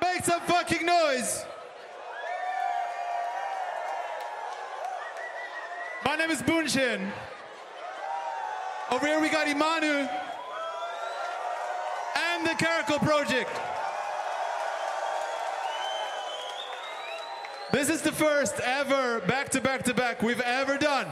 Make some fucking noise! My name is Bunshin. Over here we got Imanu and the Caracal Project. This is the first ever back-to-back-to-back we've ever done.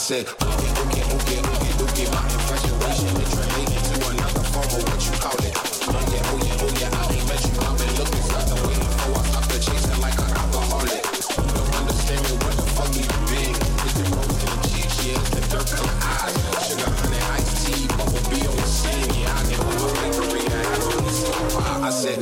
said, okay, my infatuation is related to another form of what you call it. Oh yeah, I ain't met you, I've been looking, stuck and waiting for I stop the chasing like an alcoholic. Don't understand me, what the fuck you been? It's the rose and the cheeks, yeah, it's the dirt color eyes. Sugar, honey, iced tea, bubble be on the scene, yeah, I get on my bakery, I got on this I said,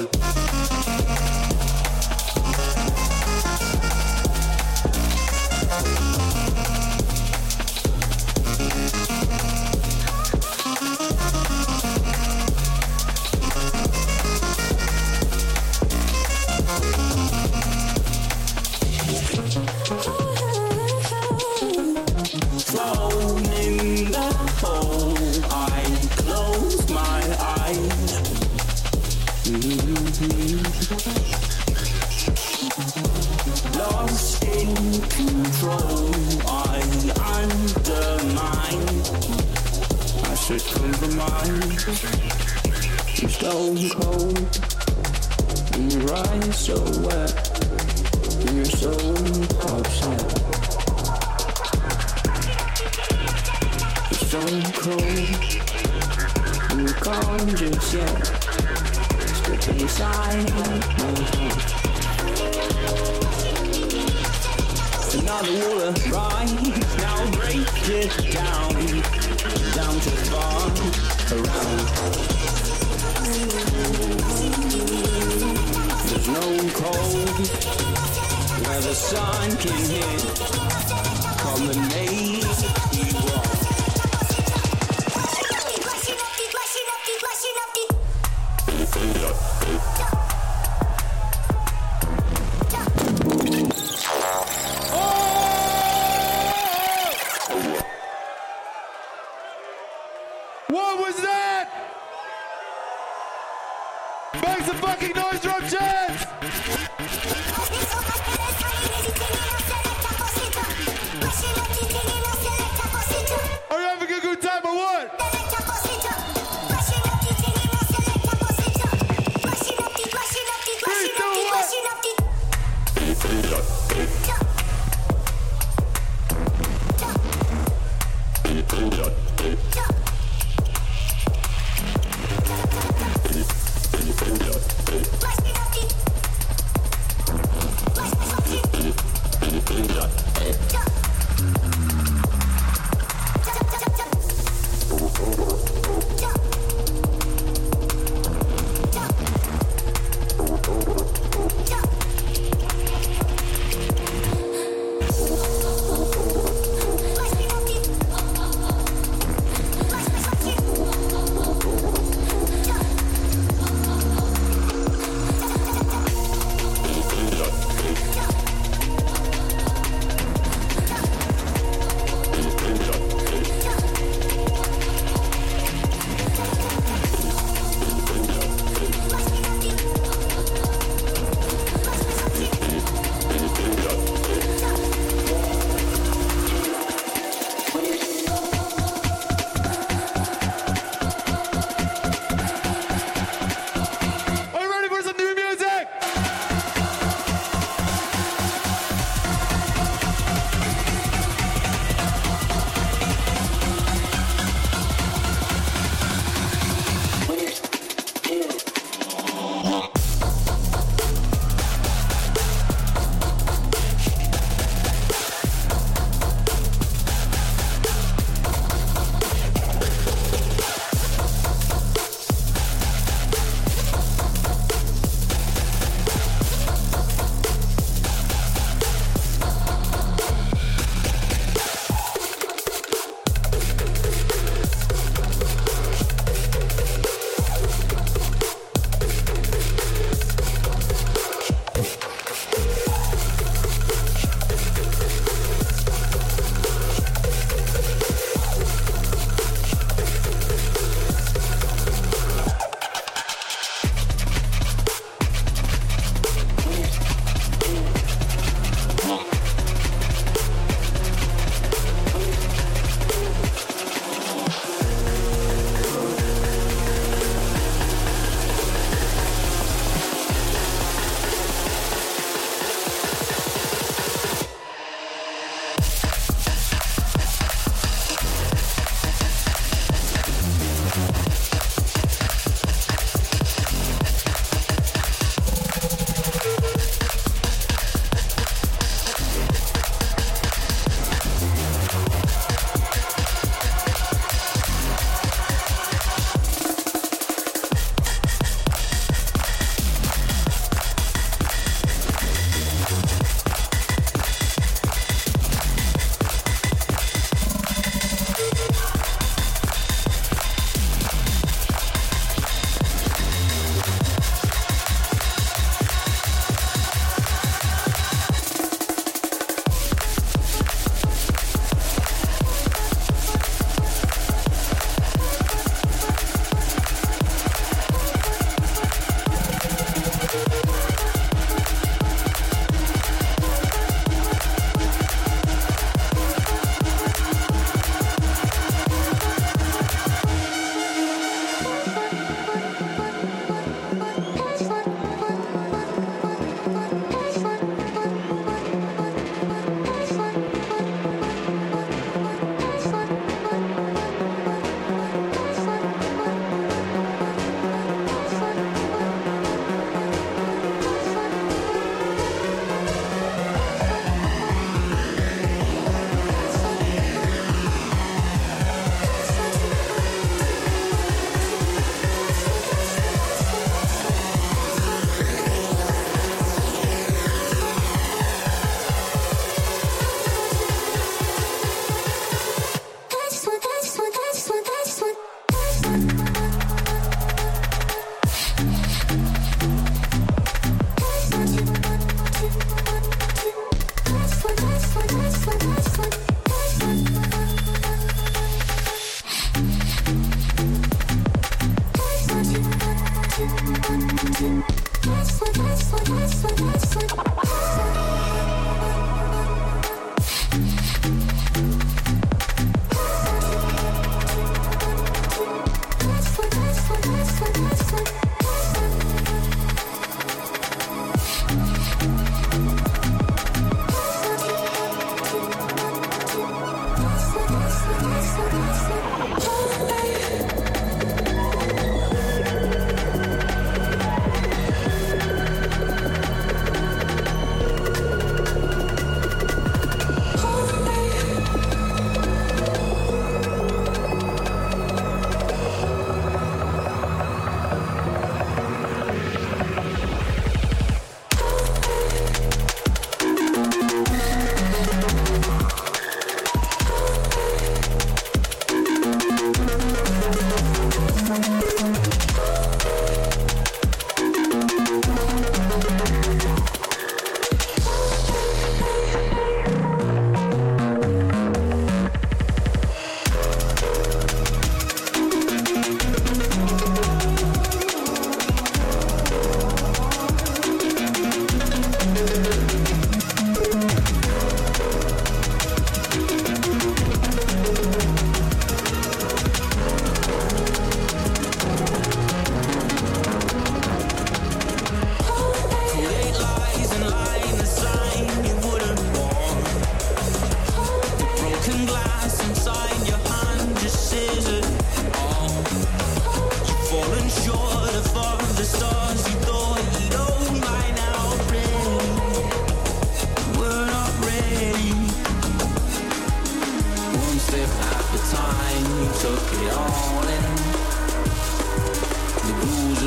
lost in control, I undermine. I should compromise. You're stone cold, and your eyes so wet, and you're so upset. You're stone cold, and you can't just yet. Step inside my heart. Another will rise, now break it down to far around. There's no cold where the sun can hit. Come and make me walk. What was that? Make some fucking noise, drum chants! Are you having a good time or what? Let's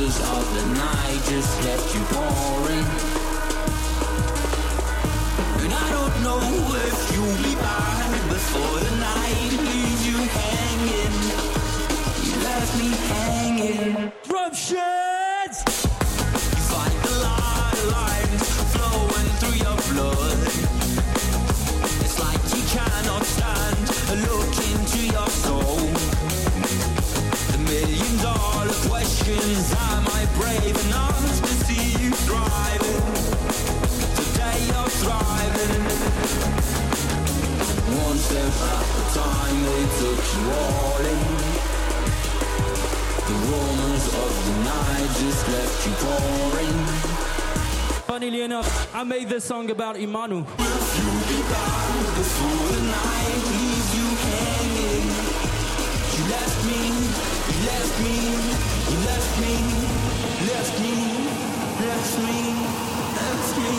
rumors of the night just left you boring. And I don't know if you'll be back before the night leaves you hanging. You left me hanging. Drum sheds! You fight the lines flowing through your blood. It's like you cannot stand a look into your soul. The $1,000,000 questions, am I brave enough to see you thriving? Today you're thriving. One step at a time, they took you all in. The rumors of the night just left you boring. Funnily enough, I made this song about Imanu. Will you be back before the night leaves you hanging? You left me, you left me, you left me, left me, left me, left me.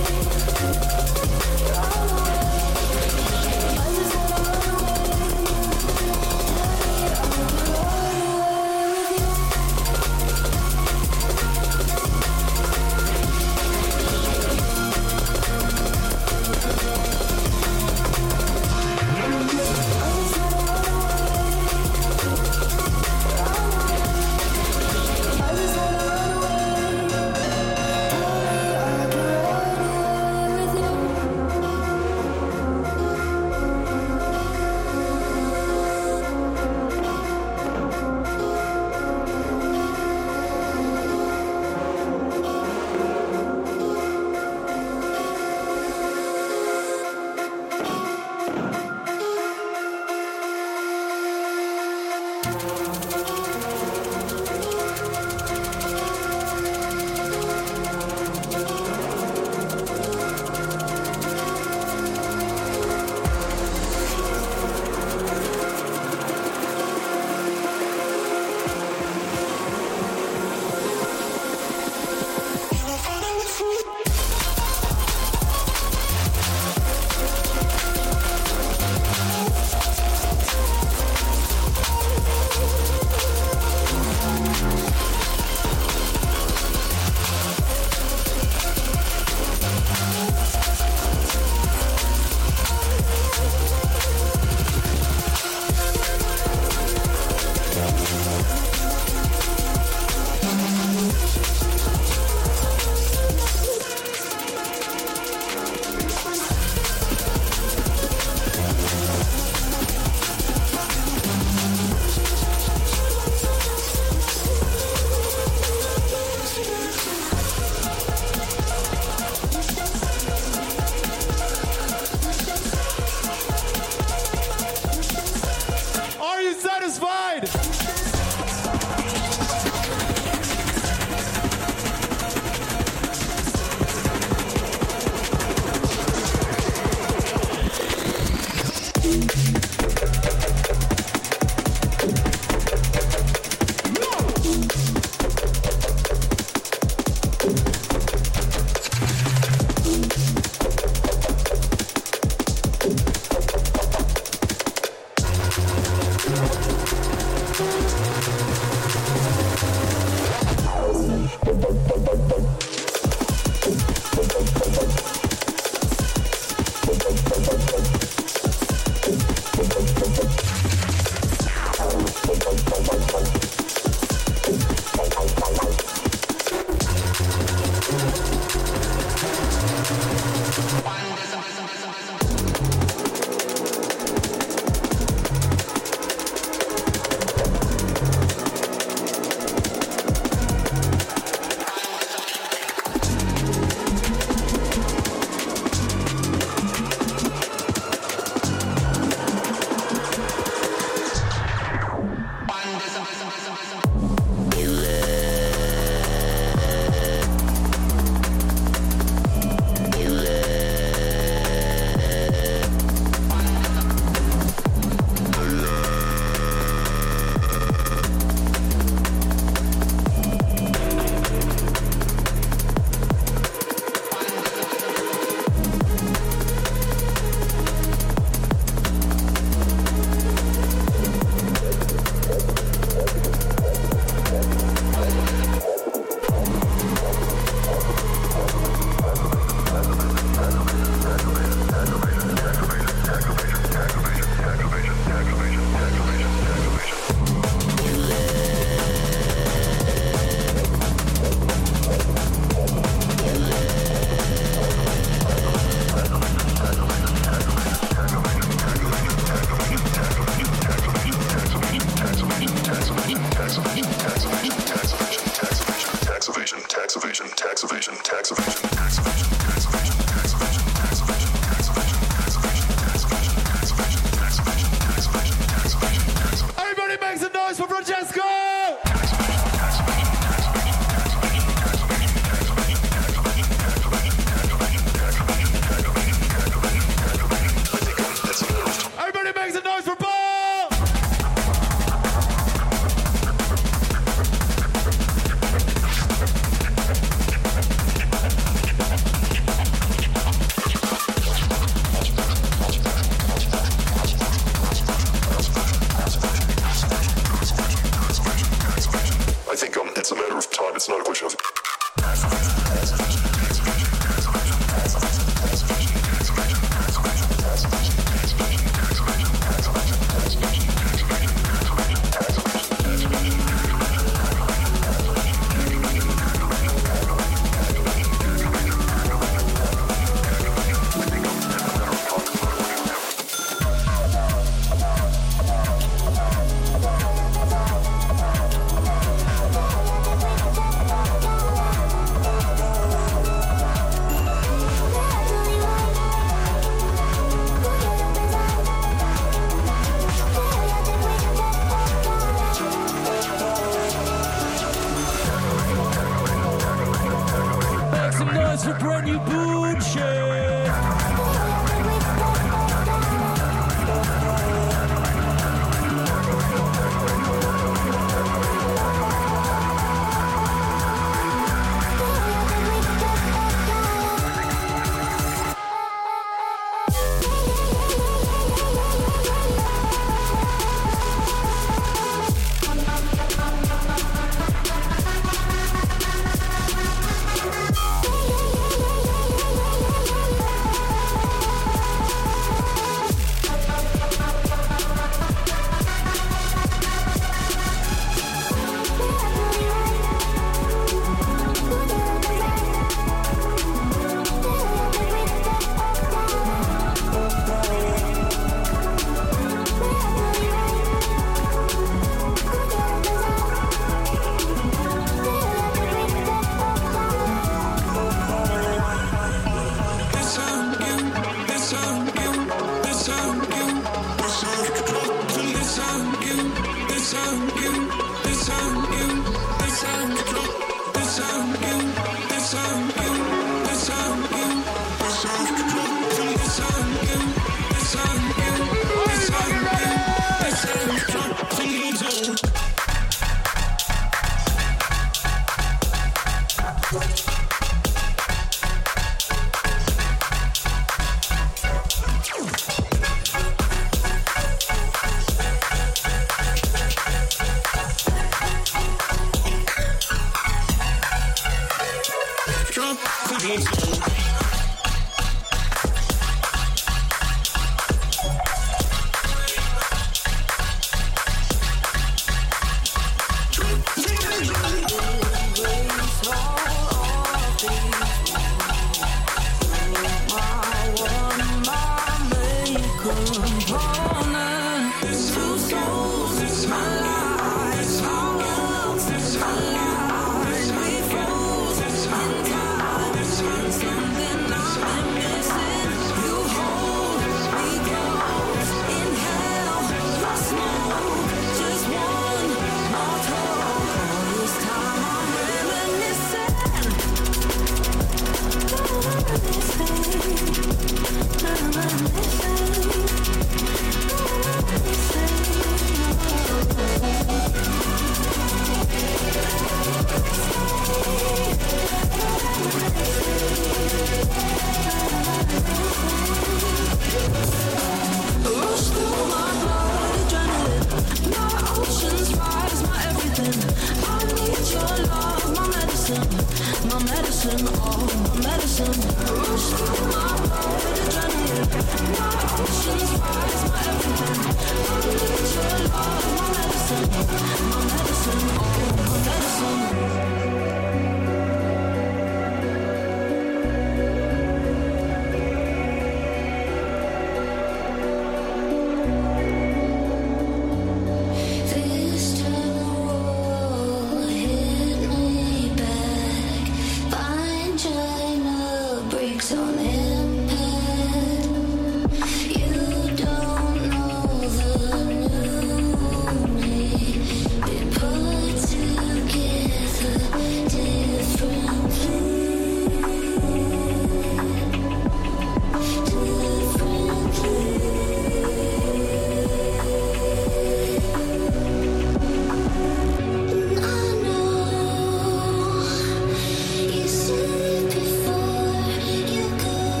You said it before, you could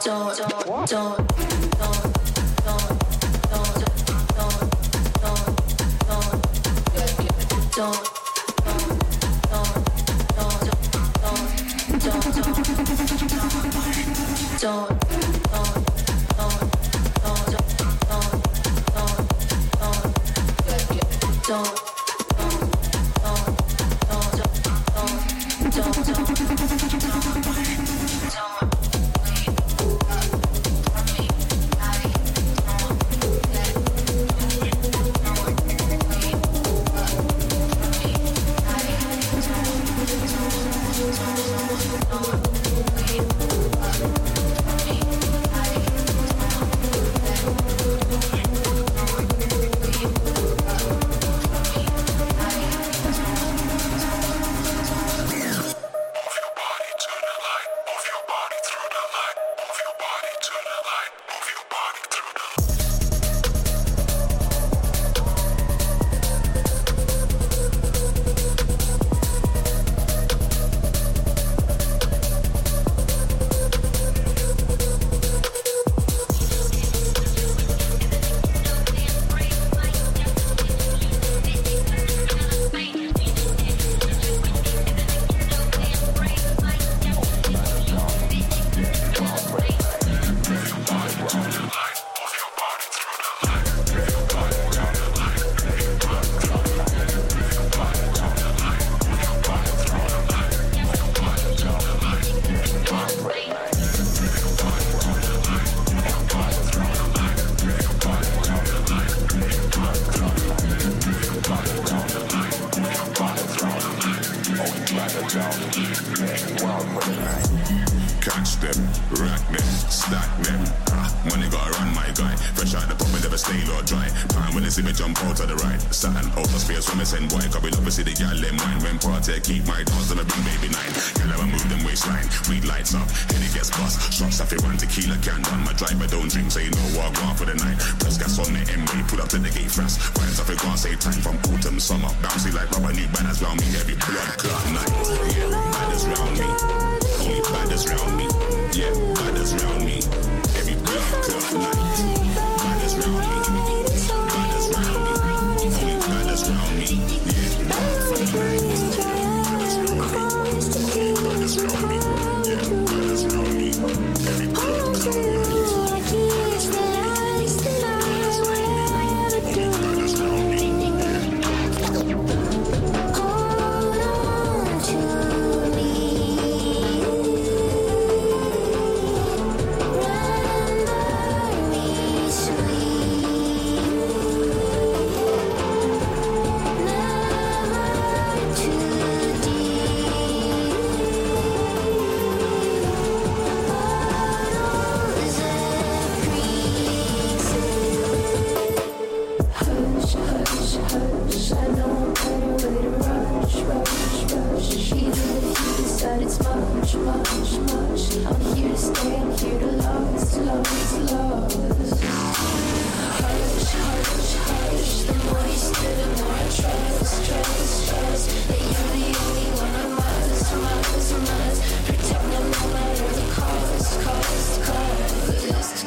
Catch them, rack them, stack them. Money gotta run, my guy. Fresh out the pub, we never stay or dry. Time when they see me jump out to the right. Satin out of space when me send boy. Cause we love to see the gal them wine. When party, keep my dogs and I bring baby nine. Gal ever move them waistline. Weed lights up, Henny gets bust. Shots off it, one tequila can run. My driver don't drink, so you know what I want for the night. Press gas on the MB, put up to the gate fast. Vines off it, gone save time from autumn, summer. Bouncy like rubber, new banners round me. Every blood clot night. Yeah, badders round me. Only badders round me. Yeah, badders round me. Every blood clot night. Badders round me. Badders round me. Only badders round me. Yeah, for the night. Badders round me. Only badders round me. Yeah, badders round me. Every blood clot night. Badders round me. Badders round me. Only badders round me. It's much, much, much. I'm here to stay, I'm here to last, last, last. Hush, hush, hush. The more you stay, the more I trust, trust, trust. That you're the only one of must, must, must. Protect them no matter the cost, cost, cost.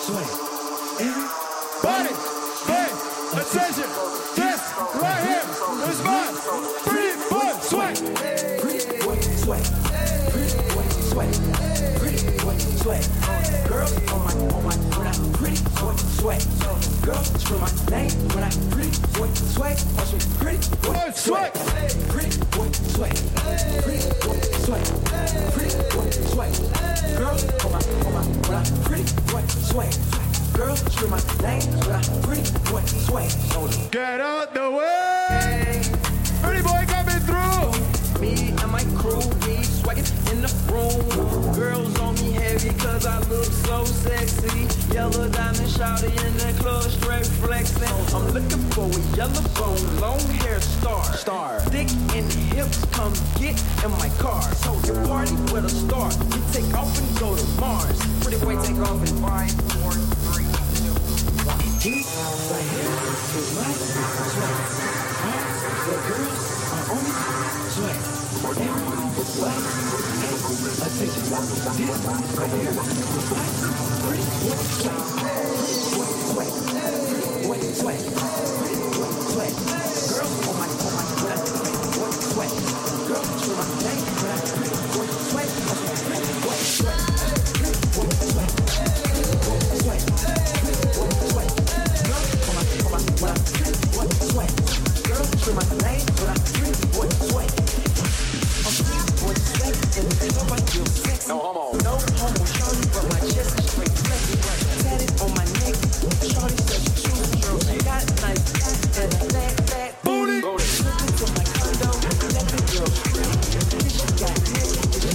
Body, bang, attention. This right here is my pretty boy sweat. Pretty boy sweat. Pretty boy sweat. Pretty boy sweat. Girls on my when I pretty boy sweat. Girls scream my name when I pretty boy sweat. Watch me pretty boy sweat. Pretty boy sweat. Pretty boy sweat. Pretty boy sweat. Girls on my when I pretty boy sweat. Girls scream my name when I pretty boy sweat. Get out the way. Pretty boy coming through. Me and my crew, we swaggin' in the room. Girls on me heavy cause I look so sexy. Yellow diamond shawty in the club, straight flexing. I'm looking for a yellow bone, long hair star. Thick in the hips, come get in my car. So you party with a star, we take off and go to Mars. Pretty boy take off in 5, 4, 3, 2, 1. This right here is my sweat. The girls are on me sweat. Everyone is sweat. Attention. This right here is my pretty boy sweat. Pretty boy sweat. Pretty boy sweat. Girls on my sweat. Sweat. Girls to my name. Pretty boy sweat. Pretty boy sweat. Pretty boy sweat. Pretty boy sweat. Pretty boy sweat. Girls on my pretty boy sweat. Girls to my name. Pretty boy sweat. I'm pretty boy sweat. And the club I feel sexy. No homo, shorty, but my chest is straight flexy. Tatted on my neck. Shorty says she choose girls. Got nice ass and a fat booty. Slip into my condo. Let the girl scream. She got neck.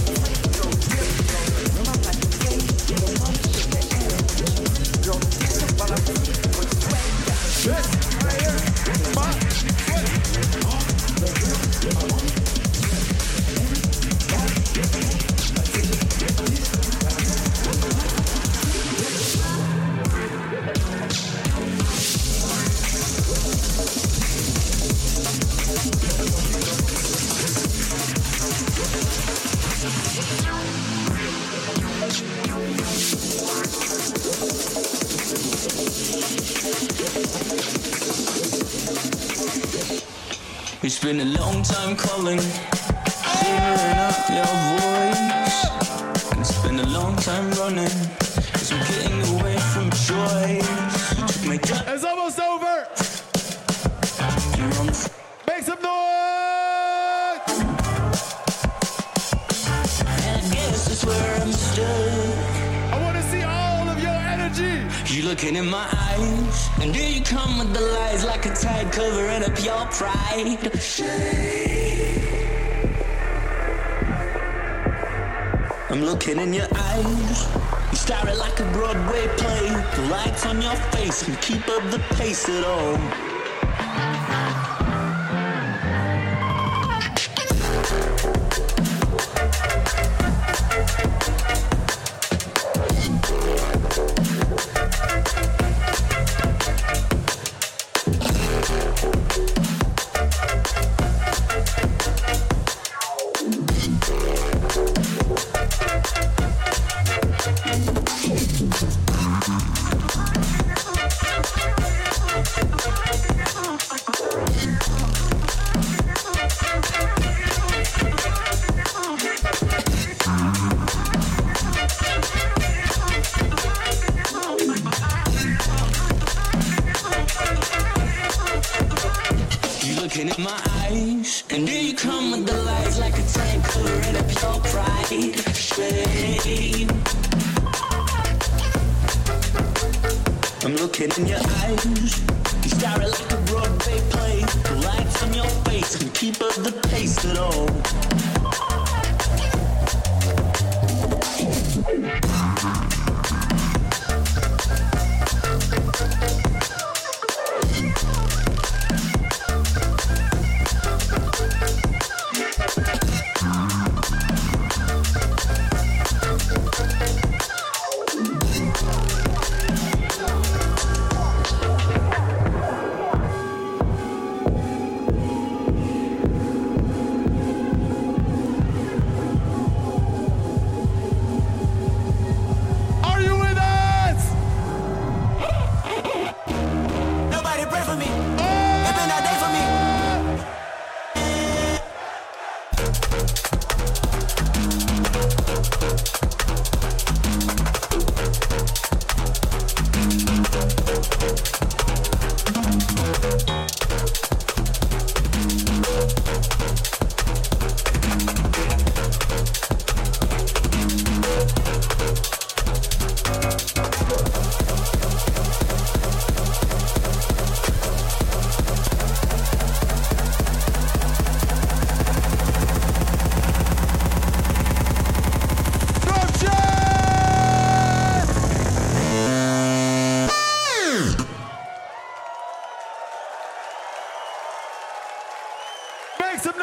I'm like a gay. I'm on the shit that ass. Girl, this is what I'm pretty boy sweat. This right here is my sweat. The girls are on me. It's been a long time calling, figuring out your voice. And it's been a long time running, as I'm getting away from joy. Took my time. It's almost over. You're on the Make some noise. and I guess that's where I'm stuck. I want to see all of your energy. You looking in my eyes, and here you come with the lies like a tide covering up your pride. I'm looking in your eyes, you stare it like a Broadway play. The lights on your face can keep up the pace at all. Looking in my eyes, and here you come with the lights like a tank covering up your pride. Shame. I'm looking in your eyes, you stare it like a Broadway play. The lights on your face can keep up the pace at all.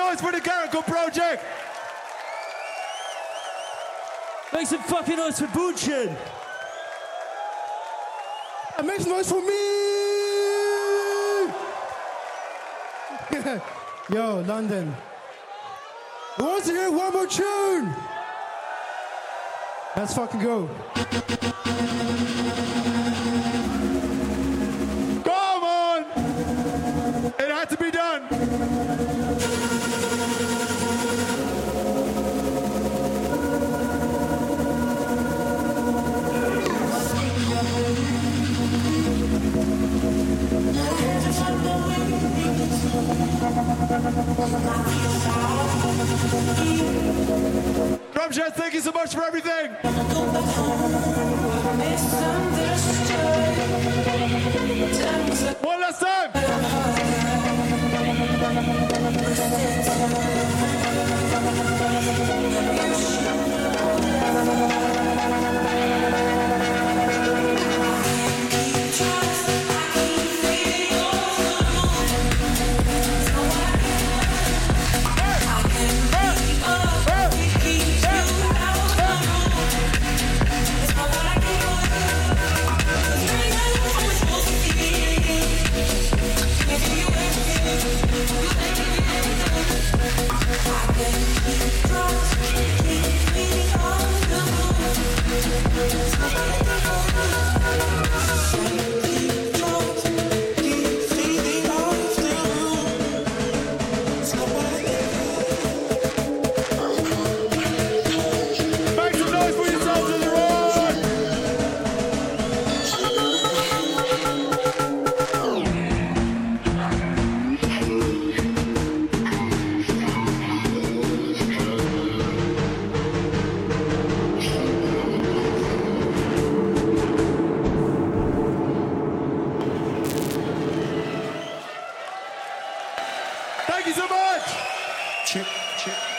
noise for the Caracol Project. Make some fucking noise for Bunchin. And make some noise for me. Yo, London. Who wants to hear one more tune? Let's fucking go. Come on! It had to be done. Drumshed, thank you so much for everything. One last time. Thank you so much. Check, check.